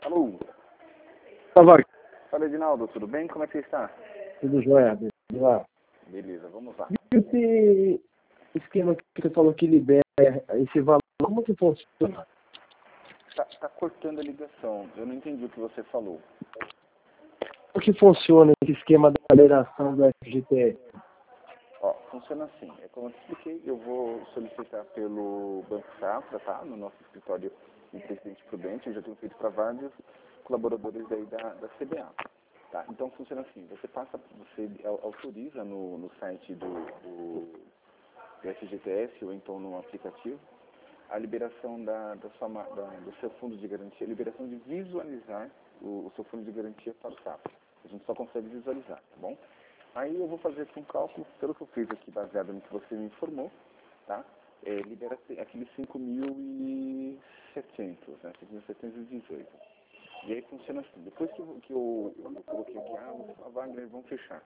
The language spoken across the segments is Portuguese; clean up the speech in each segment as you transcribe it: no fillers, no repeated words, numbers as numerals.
Alô? Fala, Fala, Edinaldo, tudo bem? Como é que você está? tudo jóia, lá. Beleza, vamos lá. Esse esquema que você falou que libera esse valor, como que funciona? Tá cortando a ligação. Eu não entendi o que você falou. Como que funciona esse esquema da liberação do FGTS? Ó, funciona assim. É como eu te expliquei, eu vou solicitar pelo Banco Safra, tá? No nosso escritório em Presidente Prudente. Eu já tenho feito para vários colaboradores daí da CBA. Tá? Então funciona assim. Você autoriza no site do FGTS ou então no aplicativo a liberação do seu fundo de garantia, a liberação de visualizar o seu fundo de garantia para o Safra. A gente só consegue visualizar, tá bom? Aí eu vou fazer aqui um cálculo, pelo que eu fiz aqui, baseado no que você me informou, tá? Libera aqueles 5.700, né? 5.718. E aí funciona assim. Depois que eu coloquei aqui, a Wagner, vão fechar.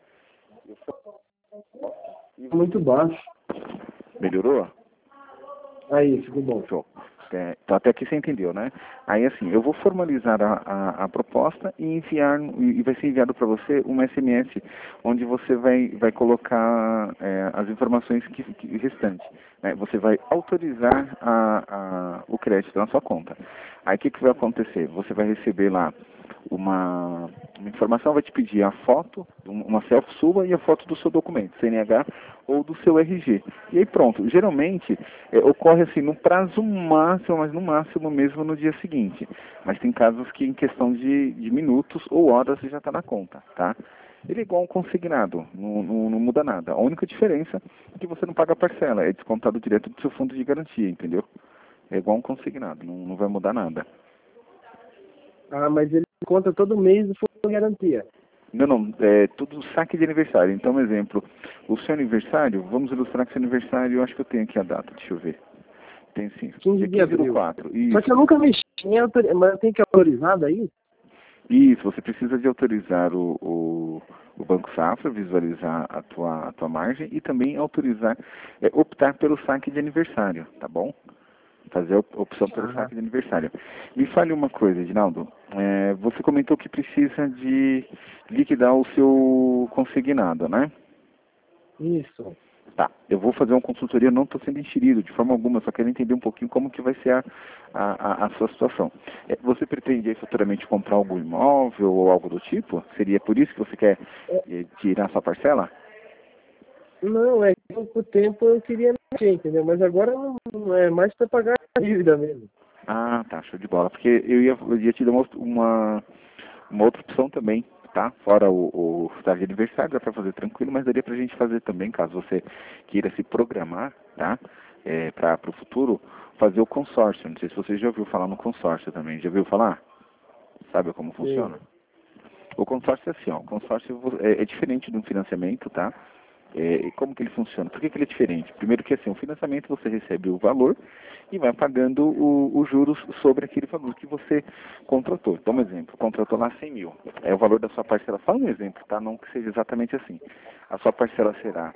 Muito baixo. Melhorou? Aí, ficou bom. Show. Então até aqui você entendeu, né? Aí assim, eu vou formalizar a proposta e enviar, e vai ser enviado para você um SMS onde você vai colocar as informações restantes. Né? Você vai autorizar o crédito na sua conta. Aí o que vai acontecer? Você vai receber lá uma informação, vai te pedir a foto, uma selfie sua e a foto do seu documento, CNH ou do seu RG. E aí pronto. Geralmente ocorre assim no prazo máximo, mas no máximo mesmo no dia seguinte. Mas tem casos que em questão de minutos ou horas você já está na conta, tá? Ele é igual um consignado, não muda nada. A única diferença é que você não paga a parcela, é descontado direto do seu fundo de garantia, entendeu? É igual um consignado, não vai mudar nada. Ah, mas ele conta todo mês e fundo de garantia. Não, é tudo saque de aniversário. Então, um exemplo, o seu aniversário, vamos ilustrar que seu aniversário, eu acho que eu tenho aqui a data, deixa eu ver. Tem sim, 15 dia de 15 do abril. 4. Só que eu nunca mexi, mas eu tenho que autorizar daí? Isso, você precisa de autorizar o Banco Safra, visualizar a tua margem e também autorizar, optar pelo saque de aniversário, tá bom? Fazer a opção pelo saque de aniversário. Me fale uma coisa, Edinaldo. Você comentou que precisa de liquidar o seu consignado, né? Isso. Tá, eu vou fazer uma consultoria, não estou sendo enxerido de forma alguma, só quero entender um pouquinho como que vai ser a sua situação. Você pretende futuramente comprar algum imóvel ou algo do tipo? Seria por isso que você quer tirar sua parcela? Não, é que por tempo eu queria mexer, entendeu? Mas agora não é mais para pagar a dívida mesmo. Ah, tá, show de bola. Porque eu ia te dar uma outra opção também, tá? Fora o estágio de aniversário, dá para fazer tranquilo, mas daria pra gente fazer também, caso você queira se programar, tá? Para o futuro, fazer o consórcio. Não sei se você já ouviu falar no consórcio também. Já ouviu falar? Sabe como funciona? Sim. O consórcio é assim, ó. O consórcio é diferente de um financiamento, tá? E como que ele funciona? Por que ele é diferente? Primeiro que assim, o financiamento você recebe o valor e vai pagando os juros sobre aquele valor que você contratou. Então, um exemplo, contratou lá 100 mil. É o valor da sua parcela. Fala um exemplo, tá? Não que seja exatamente assim. A sua parcela será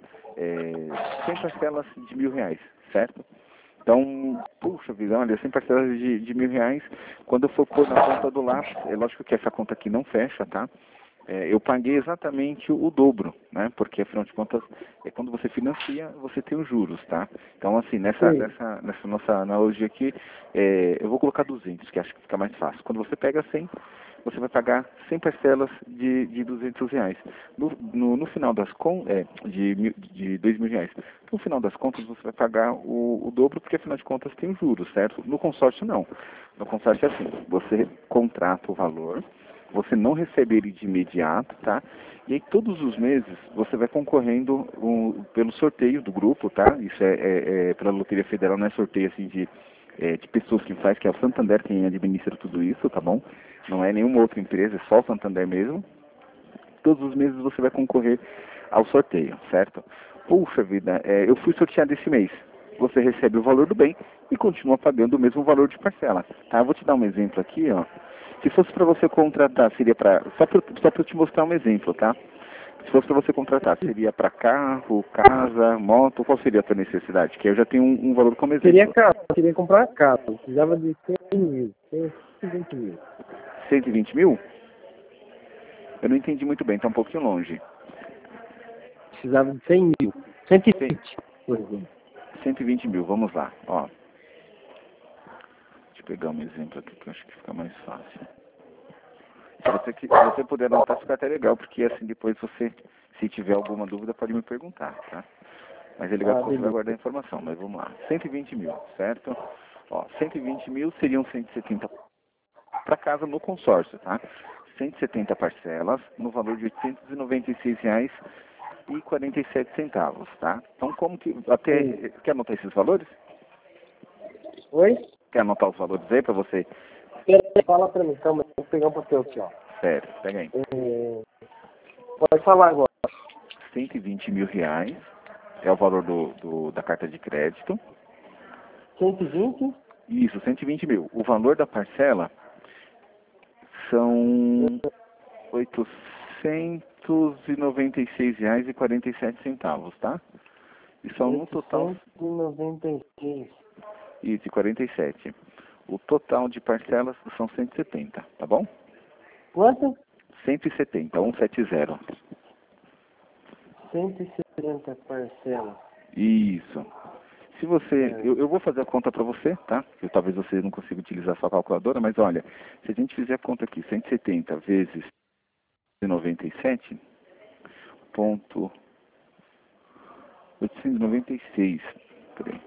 100 parcelas de R$ 1.000, certo? Então, puxa vida, olha, 100 parcelas de R$ 1.000, quando eu for pôr na conta do lápis, é lógico que essa conta aqui não fecha, tá? Eu paguei exatamente o dobro, né? Porque afinal de contas, quando você financia, você tem os juros, tá? Então, assim, nessa nossa analogia aqui, eu vou colocar 200, que acho que fica mais fácil. Quando você pega 100, você vai pagar 100 parcelas de R$ 200. No final das contas, de R$ 2.000. No final das contas, você vai pagar o dobro, porque afinal de contas tem os juros, certo? No consórcio, não. No consórcio é assim, você contrata o valor, você não recebe ele de imediato, tá? E aí todos os meses você vai concorrendo pelo sorteio do grupo, tá? Isso pela Loteria Federal, não é sorteio assim de pessoas que faz, que é o Santander quem administra tudo isso, tá bom? Não é nenhuma outra empresa, é só o Santander mesmo. Todos os meses você vai concorrer ao sorteio, certo? Puxa vida, eu fui sorteado esse mês. Você recebe o valor do bem e continua pagando o mesmo valor de parcela, tá? Eu vou te dar um exemplo aqui, ó. Se fosse para você contratar, seria para só para eu te mostrar um exemplo, tá? Se fosse para você contratar, seria para carro, casa, moto, qual seria a tua necessidade? Que eu já tenho um valor como exemplo. Queria comprar uma casa, precisava de 100 mil, 120 mil. 120 mil? Eu não entendi muito bem, tá um pouquinho longe. Precisava de 100 mil. 120, por exemplo. 120 mil, vamos lá. Ó. Deixa eu pegar um exemplo aqui que eu acho que fica mais fácil. Se você puder anotar, fica até legal, porque assim depois você, se tiver alguma dúvida, pode me perguntar, tá? Mas é legal que você vai guardar a informação, mas vamos lá. 120 mil, certo? Ó, 120 mil seriam 170 para casa no consórcio, tá? 170 parcelas no valor de R$ 896,47, tá? Então, como que... Até, quer anotar esses valores? Oi? Quer anotar os valores aí para você? Fala pra mim, calma, vou pegar um papel aqui, ó. Sério, pega aí. Pode falar agora. 120 mil reais é o valor da carta de crédito. 120? Isso, 120 mil. O valor da parcela são R$ 896,47, tá? E são no total... 196. Isso, 47. O total de parcelas são 170, tá bom? Quanto? 170, 170. 170 parcelas. Isso. Se você... Eu vou fazer a conta para você, tá? Que talvez você não consiga utilizar sua calculadora, mas olha, se a gente fizer a conta aqui, 170 vezes 97, ponto 896, peraí,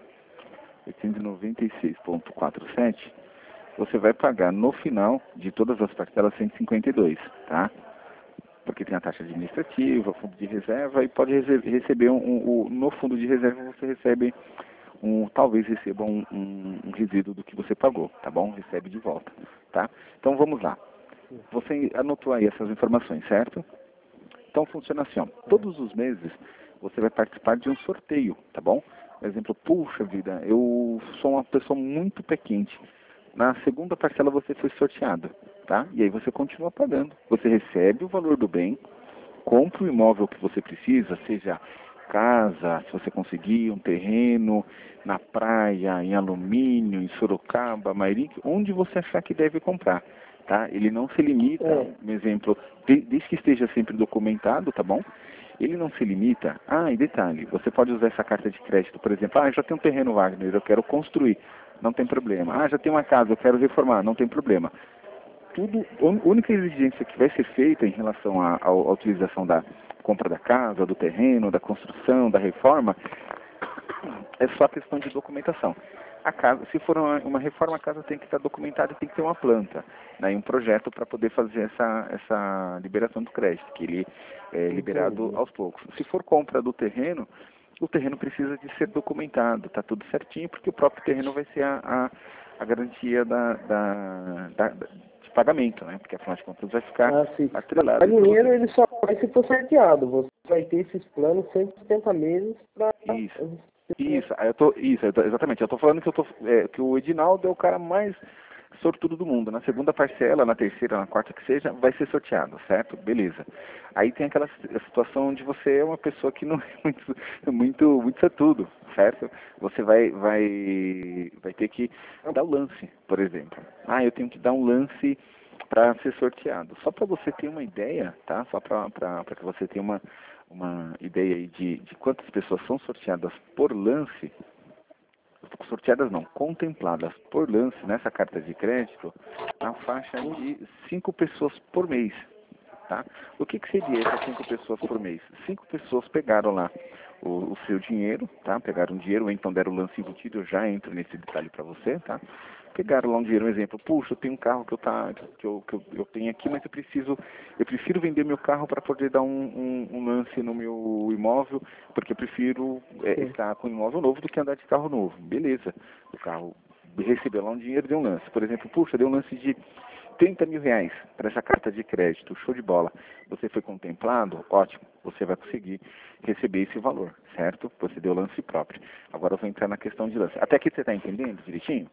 896,47, você vai pagar no final de todas as parcelas 152, tá? Porque tem a taxa administrativa, fundo de reserva e pode receber no fundo de reserva você recebe talvez receba um resíduo do que você pagou, tá bom? Recebe de volta, tá? Então vamos lá. Você anotou aí essas informações, certo? Então funciona assim, ó. Todos os meses você vai participar de um sorteio, tá bom? Por exemplo, puxa vida, eu sou uma pessoa muito pé quente. Na segunda parcela você foi sorteado, tá? E aí você continua pagando. Você recebe o valor do bem, compra o imóvel que você precisa, seja casa, se você conseguir, um terreno, na praia, em Alumínio, em Sorocaba, Mairink, onde você achar que deve comprar, tá? Ele não se limita, um exemplo, desde que esteja sempre documentado, tá bom? Ele não se limita, e detalhe, você pode usar essa carta de crédito, por exemplo, eu já tenho um terreno, Wagner, eu quero construir, não tem problema. Já tenho uma casa, eu quero reformar, não tem problema. A única exigência que vai ser feita em relação à utilização da compra da casa, do terreno, da construção, da reforma, é só a questão de documentação. A casa, se for uma reforma, a casa tem que estar documentada e tem que ter uma planta, né, e um projeto para poder fazer essa liberação do crédito, que ele é liberado aos poucos. Se for compra do terreno, o terreno precisa de ser documentado, está tudo certinho, porque o próprio terreno vai ser a garantia de pagamento, né? Porque afinal de contas vai ficar atrelado. O dinheiro ele só vai se for sorteado. Você vai ter esses planos 170 meses para... Exatamente. Eu estou falando que o Edinaldo é o cara mais sortudo do mundo. Na segunda parcela, na terceira, na quarta que seja, vai ser sorteado, certo? Beleza. Aí tem aquela situação onde você é uma pessoa que não é muito sortudo, certo? Você vai ter que dar o lance, por exemplo. Eu tenho que dar um lance para ser sorteado. Só para você ter uma ideia, tá? Só para que você tenha uma ideia aí de quantas pessoas são sorteadas por lance. Sorteadas não, contempladas por lance nessa carta de crédito, na faixa de 5 pessoas por mês, tá? O que seria essas 5 pessoas por mês? 5 pessoas pegaram lá o seu dinheiro, tá? Pegaram o dinheiro, ou então deram o lance embutido, eu já entro nesse detalhe para você, tá? Pegaram lá um dinheiro, um exemplo, puxa, eu tenho um carro que eu tenho aqui, mas eu prefiro vender meu carro para poder dar um lance no meu imóvel, porque eu prefiro estar com um imóvel novo do que andar de carro novo. Beleza, o carro recebeu lá um dinheiro, deu um lance. Por exemplo, puxa, deu um lance de 30 mil reais para essa carta de crédito, show de bola. Você foi contemplado? Ótimo, você vai conseguir receber esse valor, certo? Você deu lance próprio. Agora eu vou entrar na questão de lance. Até aqui você está entendendo direitinho?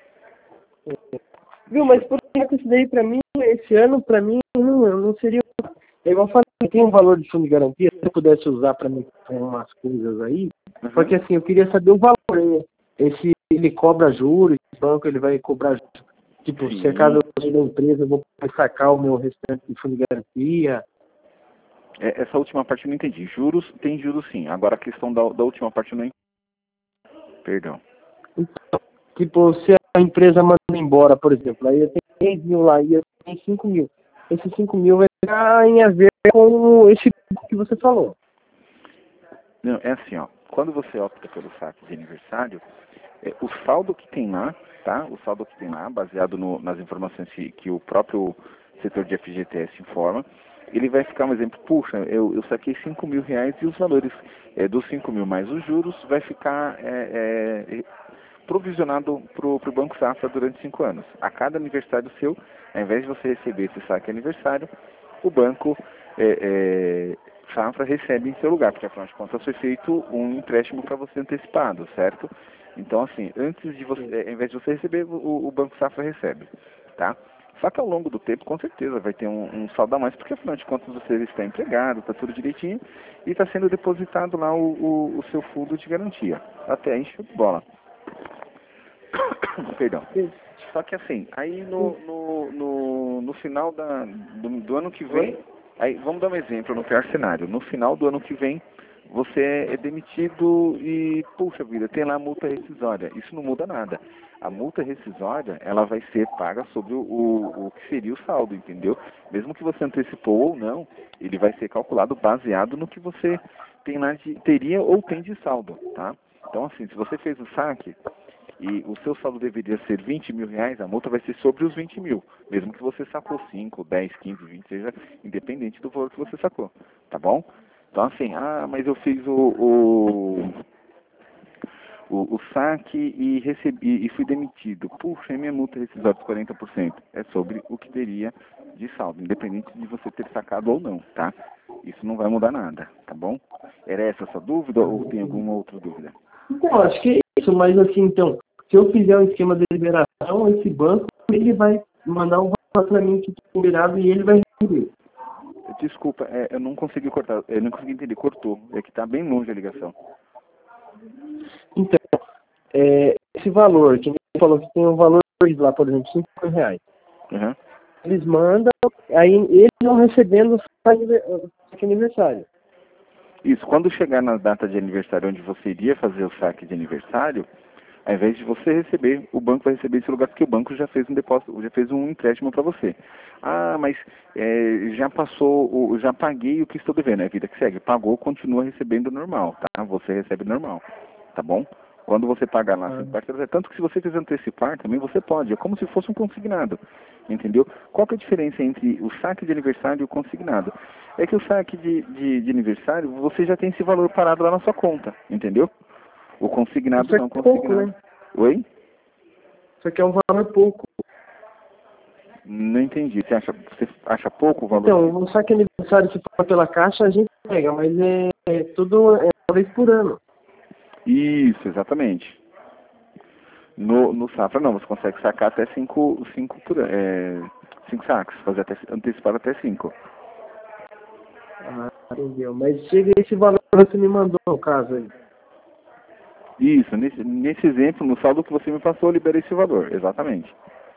Viu, mas por exemplo, isso daí pra mim, esse ano, pra mim, não seria... É igual eu falei, tem um valor de fundo de garantia, se eu pudesse usar pra mim umas coisas aí, porque assim, eu queria saber o valor, né? Ele cobra juros, esse banco ele vai cobrar juros Tipo, Sim. se caso eu sair da empresa, eu vou sacar o meu restante de fundo de garantia. Essa última parte eu não entendi. Juros, tem juros sim. Agora a questão da última parte eu não entendi. Perdão. Então, tipo, se a empresa manda embora, por exemplo, aí eu tenho 10 mil lá e eu tenho 5 mil. Esses 5 mil vai ficar em a ver com esse que você falou. Não, é assim, ó. Quando você opta pelo saque de aniversário, o saldo que tem lá, tá? O saldo que tem lá, baseado nas informações que o próprio setor de FGTS informa, ele vai ficar um exemplo, puxa, eu saquei 5 mil reais e os valores dos 5 mil mais os juros vai ficar provisionado para o Banco Safra durante 5 anos. A cada aniversário seu, ao invés de você receber esse saque aniversário, o Banco Safra recebe em seu lugar, porque afinal de contas foi feito um empréstimo para você antecipado, certo? Então, assim, antes de você, ao invés de você receber, o Banco Safra recebe, tá? Só que ao longo do tempo, com certeza, vai ter um saldo a mais, porque afinal de contas você está empregado, está tudo direitinho, e está sendo depositado lá o seu fundo de garantia. Até enche de bola. Perdão. Só que assim, aí no final do ano que vem, aí vamos dar um exemplo no pior cenário. No final do ano que vem, você é demitido e, puxa vida, tem lá a multa rescisória. Isso não muda nada. A multa rescisória, ela vai ser paga sobre o que seria o saldo, entendeu? Mesmo que você antecipou ou não, ele vai ser calculado baseado no que você tem lá teria ou tem de saldo, tá? Então assim, se você fez o saque, e o seu saldo deveria ser 20 mil reais, a multa vai ser sobre os 20 mil, mesmo que você sacou 5, 10, 15, 20, seja independente do valor que você sacou, tá bom? Então assim, mas eu fiz o saque e recebi e fui demitido. Puxa, e minha multa rescisória de 40%. É sobre o que teria de saldo, independente de você ter sacado ou não, tá? Isso não vai mudar nada, tá bom? Era essa a sua dúvida ou tem alguma outra dúvida? Então, acho que é isso, mas assim, então, se eu fizer um esquema de liberação, esse banco, ele vai mandar um valor para mim que está combinado e ele vai receber. Desculpa, eu não consegui cortar, eu não consegui entender, cortou. É que tá bem longe a ligação. Então, esse valor, que você falou que tem um valor lá, por exemplo, 5 mil reais. Uhum. Eles mandam, aí eles vão recebendo o saque aniversário. Isso, quando chegar na data de aniversário onde você iria fazer o saque de aniversário, ao invés de você receber, o banco vai receber esse lugar porque o banco já fez um depósito, já fez um empréstimo para você. Mas já passou, já paguei o que estou devendo, é a vida que segue. Pagou, continua recebendo normal, tá? Você recebe normal, tá bom? Quando você pagar lá 5 parcelas, tanto que se você quiser antecipar também você pode, é como se fosse um consignado, entendeu? Qual que é a diferença entre o saque de aniversário e o consignado? É que o saque de aniversário, você já tem esse valor parado lá na sua conta, entendeu? O consignado Isso não, aqui é pouco, consignado. né? Oi? Isso aqui é um valor pouco. Não entendi. Você acha pouco o valor? Então, o saque aniversário, se for pela caixa, a gente pega, mas tudo uma vez por ano. Isso, exatamente. No Safra não, você consegue sacar até 5 sacos, fazer até, antecipar até 5. Ah, entendeu. Mas chega esse valor que você me mandou, no caso aí. Isso, nesse exemplo, no saldo que você me passou, eu liberei esse valor, exatamente.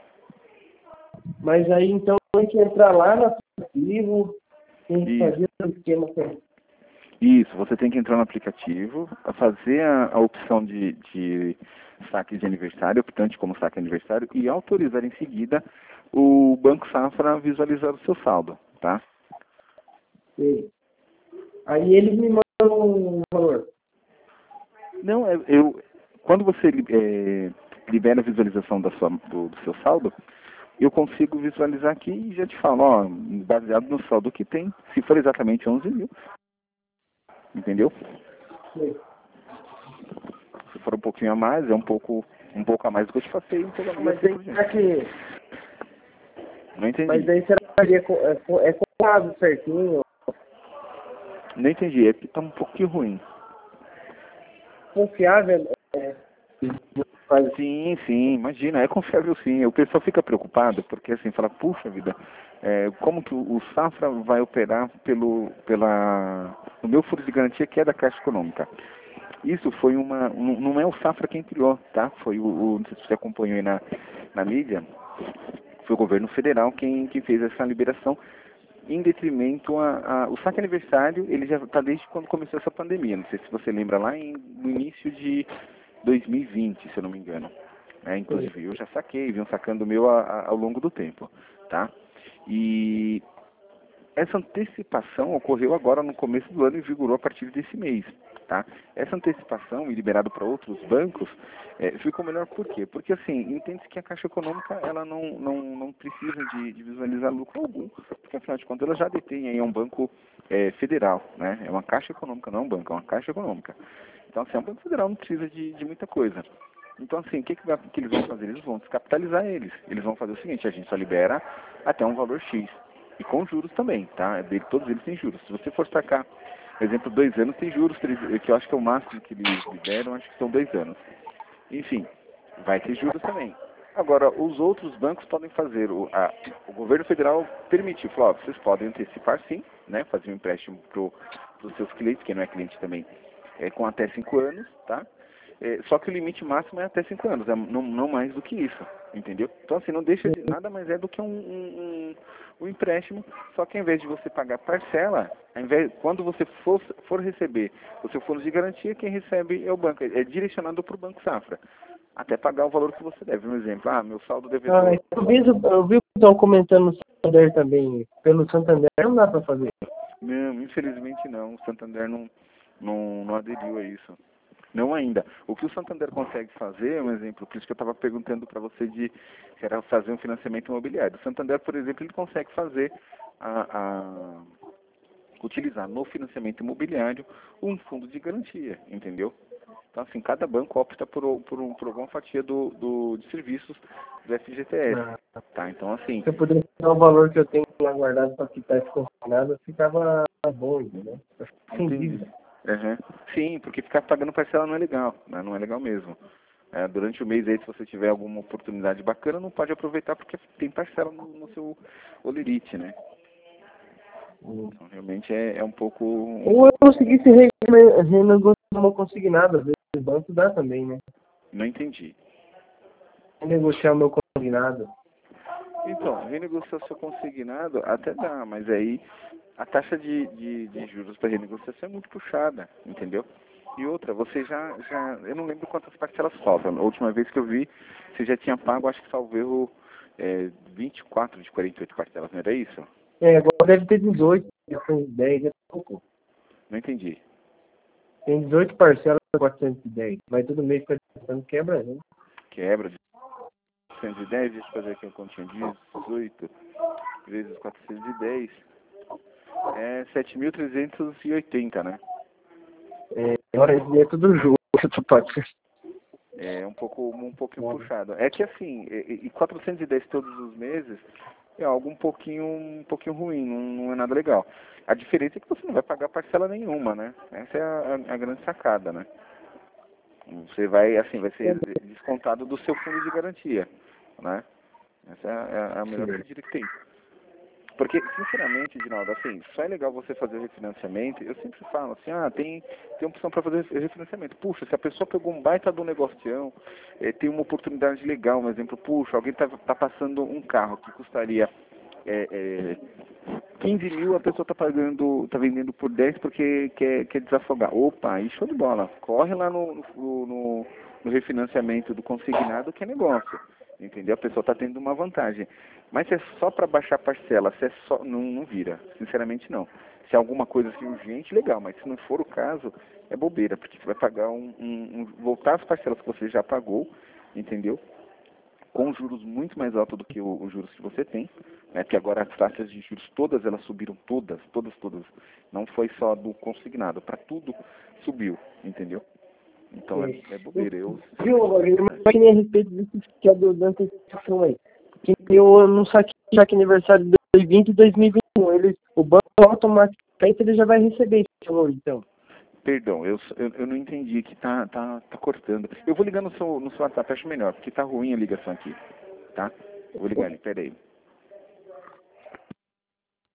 Mas aí, então, tem que entrar lá no aplicativo, tem que Isso. fazer o esquema. Isso, você tem que entrar no aplicativo, fazer a opção de saque de aniversário, optante como saque de aniversário, e autorizar em seguida o Banco Safra a visualizar o seu saldo, tá? Sei. Aí eles me mandam um valor. Não, quando você libera a visualização do seu saldo, eu consigo visualizar aqui e já te falo, ó, baseado no saldo que tem, se for exatamente 11 mil, entendeu? Sei. Se for um pouquinho a mais, é um pouco a mais do que eu te passei, um pouco a mais Mas assim aí por será diante. que. Não entendi. Mas daí será que é contado certinho? Não entendi, é que tá um pouquinho ruim. Confiável? Sim, sim, imagina, é confiável sim. O pessoal fica preocupado porque assim, fala, puxa vida, como que o Safra vai operar no meu fundo de garantia que é da Caixa Econômica. Isso foi não é o Safra quem criou, tá? Foi não sei se você acompanhou aí na mídia, Foi o governo federal quem fez essa liberação em detrimento o saque aniversário. Ele já está desde quando começou essa pandemia. Não sei se você lembra lá no início de 2020, se eu não me engano. Inclusive eu já saquei, venho sacando o meu ao longo do tempo, tá? E essa antecipação ocorreu agora no começo do ano e vigorou a partir desse mês, tá? Essa antecipação, e liberado para outros bancos, ficou melhor por quê? Porque, assim, entende-se que a Caixa Econômica, ela não precisa de visualizar lucro algum, porque, afinal de contas, ela já detém aí um banco federal, né? É uma Caixa Econômica, não é um banco, é uma Caixa Econômica. Então, assim, um banco federal não precisa de muita coisa. Então, assim, o que eles vão fazer? Eles vão descapitalizar eles. Eles vão fazer o seguinte: a gente só libera até um valor X. E com juros também, tá? Todos eles têm juros. Se você for sacar, por exemplo, 2 anos tem juros, que eu acho que é o máximo que eles liberam, acho que são 2 anos. Enfim, vai ter juros também. Agora, os outros bancos podem fazer, o governo federal permitiu, falou, vocês podem antecipar sim, né? Fazer um empréstimo para os seus clientes, quem não é cliente também, com até 5 anos, tá? Só que o limite máximo é até 5 anos, não mais do que isso, entendeu? Então, assim, não deixa de nada mais do que um empréstimo, só que ao invés de você pagar parcela, quando você for receber o seu fundo de garantia, quem recebe é o banco, é direcionado para o Banco Safra, até pagar o valor que você deve. Um exemplo, meu saldo devedor... Eu vi que estão comentando no Santander também, pelo Santander não dá para fazer. Não, infelizmente não, o Santander não aderiu a isso. Não ainda. O que o Santander consegue fazer, um exemplo, por isso que eu estava perguntando para você se era fazer um financiamento imobiliário. O Santander, por exemplo, ele consegue fazer utilizar no financiamento imobiliário um fundo de garantia, entendeu? Então, assim, cada banco opta por alguma fatia de serviços do FGTS, tá? Então, assim... Se eu pudesse dar o valor que eu tenho lá guardado para quitar esse consignado, ficava bom, entendeu? Sem dívida. Uhum. Sim, porque ficar pagando parcela não é legal, né? Não é legal mesmo. Durante o mês aí, se você tiver alguma oportunidade bacana, não pode aproveitar porque tem parcela no seu olerite, né? Então, realmente é um pouco... Ou eu conseguisse renegociar uma consignada, às vezes o banco dá também, né? Não entendi. Renegociar o meu consignado. Então, renegociar seu consignado até dá, mas aí a taxa de juros para renegociação é muito puxada, entendeu? E outra, você eu não lembro quantas parcelas faltam. A última vez que eu vi, você já tinha pago, acho que salvo erro, 24 de 48 parcelas, não era isso? Agora deve ter 18, já foi 10, é pouco. Não entendi. Tem 18 parcelas, 410. Mas todo mês fica tentando quebra, né? Quebra de 410, deixa eu fazer aqui a continha. 18 vezes 410 é 7.380, né? Agora é tudo junto, essa parte. É um pouquinho puxado. É que assim, 410 todos os meses é algo um pouquinho ruim, não é nada legal. A diferença é que você não vai pagar parcela nenhuma, né? Essa é a grande sacada, né? Você vai ser descontado do seu fundo de garantia, né? Essa é a melhor medida que tem. Porque, sinceramente, Edinaldo, assim, só é legal você fazer refinanciamento. Eu sempre falo assim, tem opção para fazer refinanciamento. Puxa, se a pessoa pegou um baita do negocião, tem uma oportunidade legal, um exemplo, puxa, alguém tá passando um carro que custaria 15 mil, a pessoa tá vendendo por 10 porque quer desafogar. Opa, aí show de bola. Corre lá no refinanciamento do consignado, que é negócio. Entendeu? A pessoa está tendo uma vantagem. Mas se é só para baixar parcela, se é só, não vira. Sinceramente, não. Se é alguma coisa assim urgente, legal. Mas se não for o caso, é bobeira. Porque você vai pagar voltar as parcelas que você já pagou, entendeu? Com juros muito mais altos do que os juros que você tem. Né? Porque agora as taxas de juros todas, elas subiram todas. Não foi só do consignado. Para tudo subiu. Entendeu? Então é bobeira. Viu, Rogério, mas que nem a respeito disso que é da antecipação aí. Que eu não saquei aniversário de 2020 e 2021. O banco automaticamente ele já vai receber esse valor, então. Perdão, eu não entendi que tá cortando. Eu vou ligar no seu WhatsApp, acho melhor, porque tá ruim a ligação aqui. Tá? Eu vou ligar ali, peraí.